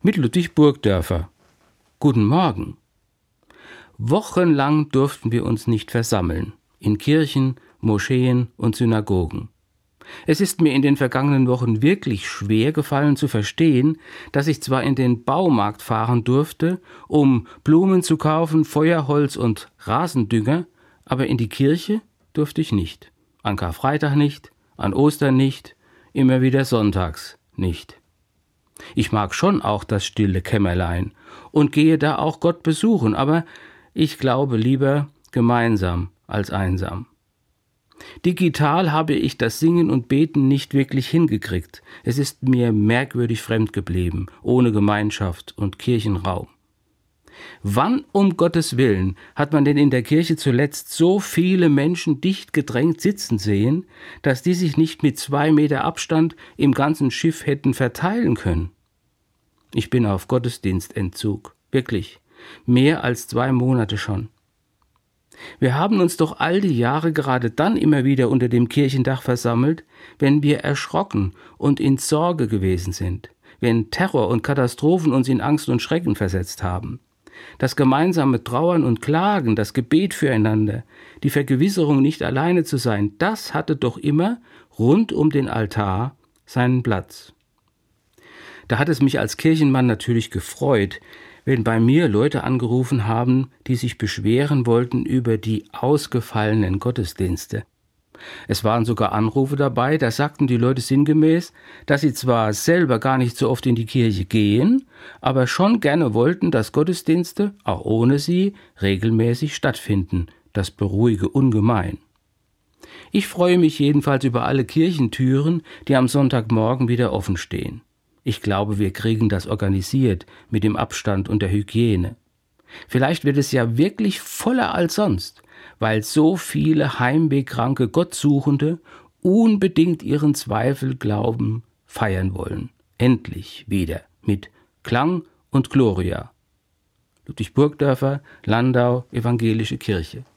mit Ludwig Burgdörfer. Guten Morgen. Wochenlang durften wir uns nicht versammeln, in Kirchen, Moscheen und Synagogen. Es ist mir in den vergangenen Wochen wirklich schwer gefallen zu verstehen, dass ich zwar in den Baumarkt fahren durfte, um Blumen zu kaufen, Feuerholz und Rasendünger, aber in die Kirche durfte ich nicht. An Karfreitag nicht, an Ostern nicht, immer wieder sonntags nicht. Ich mag schon auch das stille Kämmerlein und gehe da auch Gott besuchen, aber ich glaube lieber gemeinsam als einsam. Digital habe ich das Singen und Beten nicht wirklich hingekriegt. Es ist mir merkwürdig fremd geblieben, ohne Gemeinschaft und Kirchenraum. Wann um Gottes Willen hat man denn in der Kirche zuletzt so viele Menschen dicht gedrängt sitzen sehen, dass die sich nicht mit 2 Meter Abstand im ganzen Schiff hätten verteilen können? Ich bin auf Gottesdienstentzug, wirklich, mehr als 2 Monate schon. Wir haben uns doch all die Jahre gerade dann immer wieder unter dem Kirchendach versammelt, wenn wir erschrocken und in Sorge gewesen sind, wenn Terror und Katastrophen uns in Angst und Schrecken versetzt haben. Das gemeinsame Trauern und Klagen, das Gebet füreinander, die Vergewisserung, nicht alleine zu sein, das hatte doch immer rund um den Altar seinen Platz. Da hat es mich als Kirchenmann natürlich gefreut, wenn bei mir Leute angerufen haben, die sich beschweren wollten über die ausgefallenen Gottesdienste. Es waren sogar Anrufe dabei, da sagten die Leute sinngemäß, dass sie zwar selber gar nicht so oft in die Kirche gehen, aber schon gerne wollten, dass Gottesdienste, auch ohne sie, regelmäßig stattfinden. Das beruhige ungemein. Ich freue mich jedenfalls über alle Kirchentüren, die am Sonntagmorgen wieder offen stehen. Ich glaube, wir kriegen das organisiert mit dem Abstand und der Hygiene. Vielleicht wird es ja wirklich voller als sonst, weil so viele heimwehkranke Gottsuchende unbedingt ihren Zweifelglauben feiern wollen. Endlich wieder mit Klang und Gloria. Ludwig Burgdörfer, Landau, Evangelische Kirche.